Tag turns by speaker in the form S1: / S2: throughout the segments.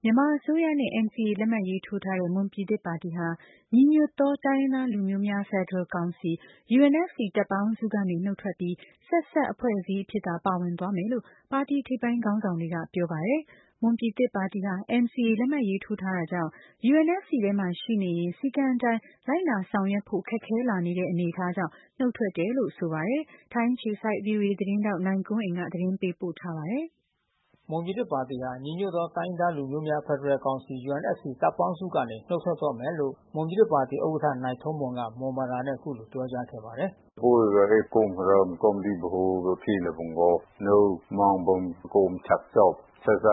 S1: မြန်မာအစိုးရနဲ့ NCA လက်မှတ်ရေးထိုးထားတဲ့ မွန်ပြည်သစ်ပါတီဟာ ညီညွတ်သောတိုင်းရင်းသားလူမျိုးများ ဖက်ဒရယ်ကောင်စီ UNFC တပ်ပေါင်းစုကနေ နုတ်ထွက်ပြီး ဆက်စပ်အဖွဲ့အစည်းအဖြစ်သာ ပါဝင်သွားမယ်လို့ ပါတီထိပ်ပိုင်းခေါင်းဆောင်တွေက ပြောပါတယ်။ မွန်ပြည်သစ်ပါတီဟာ NCA လက်မှတ်ရေးထိုးထားတာကြောင့် UNFC ထဲမှာရှိနေရင် စည်းကမ်းအတိုင်းလိုက်နာဆောင်ရွက်ဖို့ ခက်ခဲလာနေတဲ့အနေအထားကြောင့် နုတ်ထွက်တယ်လို့ဆိုပါတယ်။ ထိုင်းအခြေစိုက် VOA သတင်းထောက်နိုင်ကွန်းအိန်က သတင်းပေးပို့ထားပါတယ်။
S2: မွန်ပြည်သစ်ပါတီဟာ ညီညွတ်သောတိုင်းရင်းသားလူမျိုးများ ဖက်ဒရယ်ကောင်စီ UNFC တပ်ပေါင်းစုကနေ နုတ်ထွက်တော့မယ်လို့ မွန်ပြည်သစ်ပါတီဥက္ကဋ္ဌနိုင်ထောမွန်က မွန်ဘာသာနဲ့အခုလိုပြောကြားခဲ့ပါတယ်။
S3: "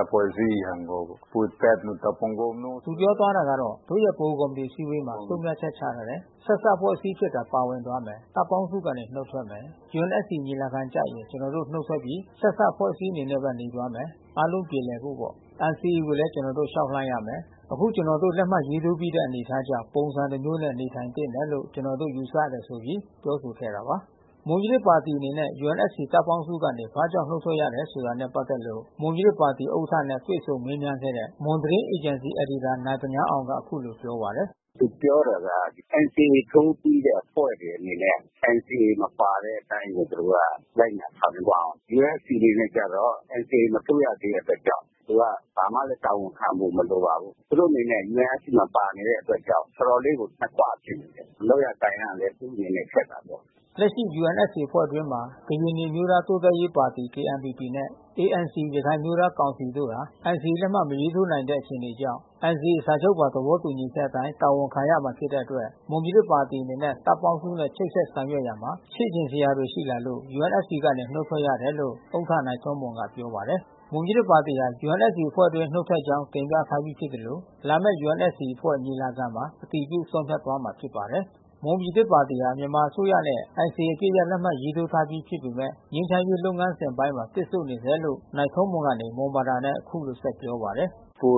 S2: သူပြောသွားတာကတော့ တို့ရဲ့ဗဟိုကော်မတီအစည်းအဝေးမှာ ဆုံးဖြတ်ချက်ချထားတယ်။ ဆက်စပ်အဖွဲ့အစည်းအဖြစ်သာ ပါဝင်သွားမယ်။ တပ်ပေါင်းစုကနေ နုတ်ထွက်မယ်။ UNFC ညီလာခံကျရင် ကျွန်တော်တို့နုတ်ထွက်ပြီး ဆက်စပ်အဖွဲ့အစည်းအနေနဲ့ပဲ နေသွားမယ်။ အားလုံးပြေလည်ဖို့ပေါ့။ NCA ကိုလည်း ကျွန်တော်တို့လျှောက်လှမ်းရမယ်။ အခုကျွန်တော်တို့လက်မှတ်ရေးထိုးပြီးတဲ့အနေအထားကြောင့် ပုံစံတမျိုးနဲ့နေထိုင်သင့်တယ်လို့ ကျွန်တော်တို့ယူဆတယ်ဆိုပြီး ပြောဆိုခဲ့တာပါ။" မွန်ပြည်သစ်ပါတီအနေနဲ့ UNFC တပ်ပေါင်းစုကနေ ဘာကြောင့်နုတ်ထွက်ရတယ်ဆိုတာနဲ့ပက်သက်လို့ မွန်ပြည်သစ်ပါတီဥက္ကဋ္ဌနဲ့တွေ့ဆုံမေးမြန်းခဲ့တဲ့ မွန်သတင်းအေဂျင်စီအယ်ဒီတာနိုင်ဗညားအောင်က အခုလိုပြောပါတယ်။
S3: "သူပြောတာက NCA ထိုးပြီးတဲ့အဖွဲ့တွေအနေနဲ့ NCA မပါတဲ့အတိုင်းကိုသူတို့ကလိုက်နာဆောင်ရွက်သွားရမယ်။ UNFC အနေနဲ့ကျတော့ NCA မထိုးရသေးတဲ့အတွက်ကြောင့် သူကဘာမှလည်းတာဝန်ခံဖို့မလိုပါဘူး။ သူတို့အနေနဲ့ UNFC မှာပါနေတဲ့အတွက်ကြောင့် တော်တော်လေးကိုနှစ်ခွဖြစ်နေတယ်။ လုပ်ရကိုင်ရလည်း သူ့အနေနဲ့ခက်တာပေါ့။
S2: " လက်ရှိ UNFC အဖွဲ့အတွင်းမှာ ကရင်နီအမျိုးသားတိုးတက်ရေးပါတီ KNPP နဲ့ ANC ရခိုင်အမျိုးသားကောင်စီတို့ဟာ NCA လက်မှတ်မရေးထိုးနိုင်တဲ့အခြေအနေကြောင့် NCA စာချုပ်ပါသဘောတူညီချက်အတိုင်း တာဝန်ခံရမှာဖြစ်တဲ့အတွက် မွန်ပြည်သစ်ပါတီအနေနဲ့ တပ်ပေါင်းစုနဲ့ချိတ်ဆက်ဆောင်ရွက်ရာမှာ ချင့်ချိန်စရာတွေရှိလာလို့ UNFC ကနေနုတ်ထွက်ရတယ်လို့ ဥက္ကဋ္ဌနိုင်ထောမွန်ကပြောပါတယ်။ မွန်ပြည်သစ်ပါတီဟာ UNFC အဖွဲ့အတွင်းနုတ်ထွက်ကြောင်းတင်ပြထားပြီးဖြစ်သလို လာမယ့် UNFC အဖွဲ့ညီလာခံမှာ အတည်ပြုဆုံးဖြတ်သွားမှာဖြစ်ပါတယ်။ မွန်ပြည်သစ်ပါတီဟာ မြန်မာအစိုးရနဲ့ NCA အပစ်ရပ်လက်မှတ်ရေးထိုးထားပြီးဖြစ်ပေမဲ့ ငြိမ်းချမ်းရေးလုပ်ငန်းစဉ်အပိုင်းမှာ တစ်ဆို့နေဆဲလို့ နိုင်ထောမွန်ကနေ မွန်ဘာသာနဲ့အခုလိုဆက်ပြောပါတယ်။
S3: "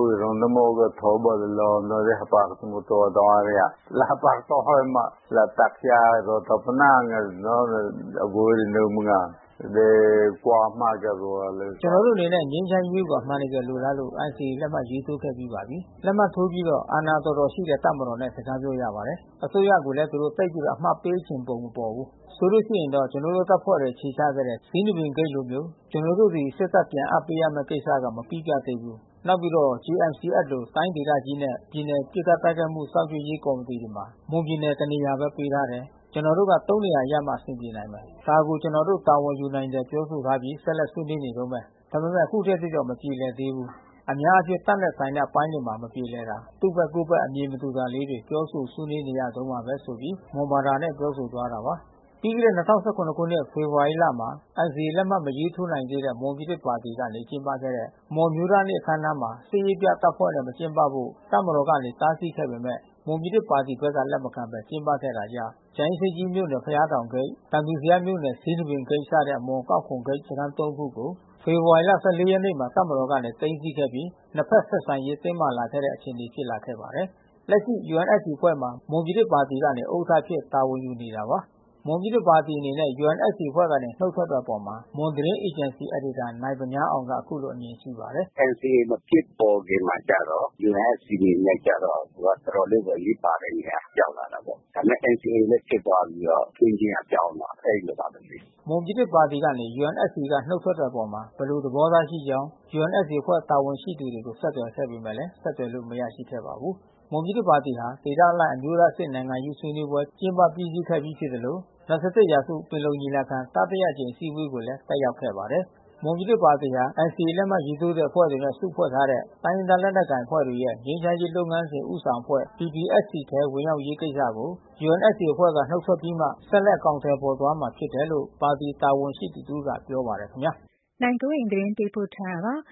S2: ကျွန်တော်တို့အနေနဲ့ ငြိမ်းချမ်းရေးကိုအမှန်တကယ်လိုလားလို့ NCA လက်မှတ်ရေးထိုးခဲ့ပြီးပါပြီ။ လက်မှတ်ထိုးပြီးတော့ အာဏာတော်တော်ရှိတဲ့တပ်မတော်နဲ့စကားပြောရပါတယ်။ အစိုးရကိုလည်း သူတို့သိပ်ပြီးအမှတ်ပေးချင်ပုံမပေါ်ဘူး။ ဆိုလို့ရှိရင်တော့ ကျွန်တော်တို့တပ်ဖွဲ့တွေအခြေချခဲ့တဲ့ ဇီးပင်ဂိတ်လိုမျိုး ကျွန်တော်တို့ဆီ စစ်တပ်ပြန်အပ်ပေးရမဲ့ကိစ္စကမပြီးပြတ်သေးဘူး။ နောက်ပြီးတော့ JMC-S လို တိုင်းဒေသကြီးနဲ့ ပြည်နယ်ပစ်ခတ်တိုက်ခိုက်မှုစောင့်ကြည့်ရေးကော်မတီတွေမှာ မွန်ပြည်နယ်တနေရာပဲပေးထားတယ်။ ကျွန်တော်တို့က နေရာရမှအဆင်ပြေနိုင်မယ်။ ဒါကိုကျွန်တော်တို့တာဝန်ယူနိုင်တယ်ပြောဆိုထားပြီး ဆက်လက်ဆွေးနွေးနေတုန်းပဲ။ ဒါပေမဲ့ အခုထက်ထိတော့မပြေလည်သေးဘူး။ အများအားဖြင့်တပ်နဲ့ဆိုင်တဲ့အပိုင်းတွေမှာမပြေလည်တာ သူ့ဘက်ကိုယ့်ဘက်အမြင်မတူတာလေးတွေ ပြောဆိုဆွေးနွေးနေရတုန်းပါပဲဆိုပြီး မွန်ဘာသာနဲ့ပြောဆိုသွားတာပါ။ ပြီးခဲ့တဲ့ ၂၀၁၇ ခုနှစ် ဖေဖော်ဝါရီလမှာ NCA လက်မှတ်မရေးထိုးနိုင်သေးတဲ့ မွန်ပြည်သစ်ပါတီကနေကျင်းပခဲ့တဲ့ မွန်အမျိုးသားနေ့အခမ်းအနားမှာ စစ်ရေးပြတပ်ဖွဲ့နဲ့မကျင်းပဖို့ တပ်မတော်ကနေတားဆီးခဲ့ပေမဲ့ မွန်ပြည်သစ်ပါတီဘက်ကလက်မခံဘဲ ကျင်းပခဲ့တာကြောင့် ကြာအင်းဆိပ်ကြီးမြို့နယ် ဘုရားတောင်ဂိတ်၊ သံဖြူဇရပ်မြို့နယ် ဇီးပင်ဂိတ်စတဲ့ မွန်အကောက်ခွန်ဂိတ်စခန်း ခုကို ဖေဖော်ဝါရီ ရက်နေ့မှာ တပ်မတော်ကနေသိမ်းဆီးခဲ့ပြီး နှစ်ဖက်ဆက်ဆံရေးတင်းမာလာခဲ့တဲ့အခြေအနေဖြစ်လာခဲ့ပါတယ်။ လက်ရှိ UNFC အဖွဲ့မှာ မွန်ပြည်သစ်ပါတီကနေ ဥက္ကဋ္ဌအဖြစ်တာဝန်ယူနေတာပါ။ မွန်ပြည်သစ်ပါတီအနေနဲ့ UNFC အဖွဲ့ကနေနုတ်ထွက်တဲ့အပေါ် မွန်သတင်းအေဂျင်စီအယ်ဒီတာနိုင်ဗညားအောင်ကအခုလိုအမြင်ရှိပါတယ်
S3: ။ "NCA မဖြစ်ပေါ်ခင်မှာကျတော့ UNFC အနေနဲ့ကျတော့ သူကတော်တော်လေးကိုအရေးပါတဲ့နေရာရောက်လာတာပေါ့။ ဒါပေမဲ့ NCA လည်းဖြစ်သွားပြီးတော့ အခင်းအကျင်းကပြောင်းသွားတယ်။ အဲဒီလိုပါပဲလေ။
S2: " မွန်ပြည်သစ်ပါတီကနေ UNFC ကနုတ်ထွက်တဲ့အပေါ် ဘယ်လိုသဘောထားရှိကြောင်း UNFC အဖွဲ့တာဝန်ရှိသူတွေကိုဆက်သွယ်ခဲ့ပေမဲ့ ဆက်သွယ်လို့မရရှိခဲ့ပါဘူး။ မွန်ပြည်သစ်ပါတီဟာ ဒေသအလိုက်အမျိုးသားအဆင့်နိုင်ငံရေးဆွေးနွေးပွဲကျင်းပပြီးစီးခဲ့ပြီးဖြစ်သလို ၂၁ရာစုပင်လုံညီလာခံတတိယအကြိမ်အစည်းအဝေးကိုလည်းတက်ရောက်ခဲ့ပါတယ်။ မွန်ပြည်သစ်ပါတီဟာ NCA လက်မှတ်ရေးထိုးတဲ့အဖွဲ့တွေနဲ့စုဖွဲ့ထားတဲ့ တိုင်းရင်းသားလက်နက်ကိုင်အဖွဲ့တွေရဲ့ ငြိမ်းချမ်းရေးလုပ်ငန်းစဉ်ဦးဆောင်အဖွဲ့ PPST ထဲဝင်ရောက်ရေးကိစ္စကို UNFC အဖွဲ့ကနုတ်ထွက်ပြီးမှ ဆက်လက်အကောင်အထည်ဖေါ်သွားမှာဖြစ်တယ်လို့ ပါတီတာဝန်ရှိသူတဦးကပြောပါတယ်ခင်ဗျာ
S1: ။ နိုင်ကွန်းအိန်သတင်းပေးပို့ထားတာပါ။